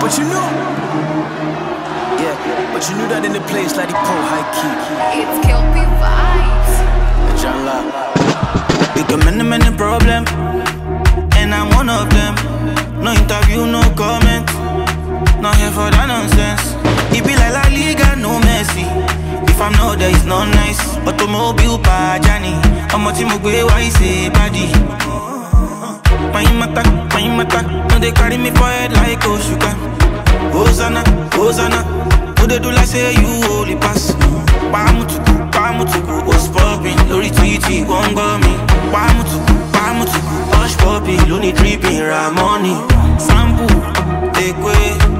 But you knew. Yeah, but you knew that in the place like the pro high key. It's Kelpie Vibes. John Locke. We got many problems, and I'm one of them. No interview, no comment. Not here for that nonsense. It be like La Liga, no Messi. If I'm not there, it's not nice. Automobile pa Johnny. I'm a team of why say body. My mata. No, they carry me for head like Oshuka. Hosanna. Who they do like say you holy pass. Pamutuku, what's poppin'? Lori Twitty, won't go me. Pamutuku, hush poppin', Looney drippin', Ramoni. Sample, ekwe.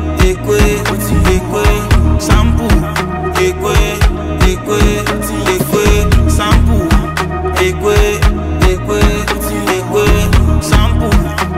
Sample, ekwe. Sample, ekwe. Sample,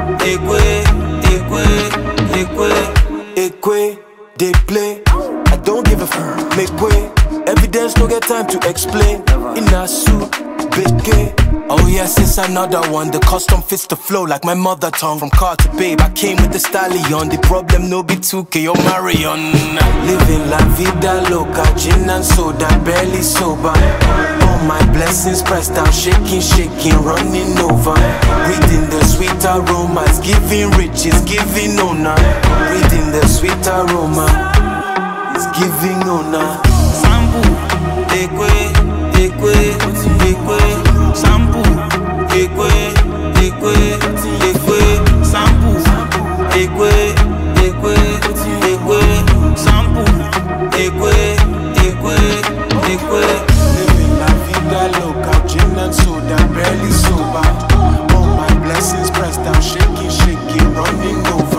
Ekwe, they play. I don't give a fuck, make way. Evidence, no get time to explain. In a suit, beke. Oh yes, it's another one. The custom fits the flow like my mother tongue. From car to babe, I came with the stallion. The problem no be 2K or Marion. Living la vida loca, gin and soda, barely sober. All my blessings pressed down, shaking, running over. Breathing the sweet aroma, it's giving riches, giving honor. Breathing the sweet aroma, it's giving honor. Sample, ekwe. Sample, ekwe. Sample, ekwe. Sample, ekwe. Living la vida loca, gin and soda, barely sober. All my blessings pressed down, shaking, running over.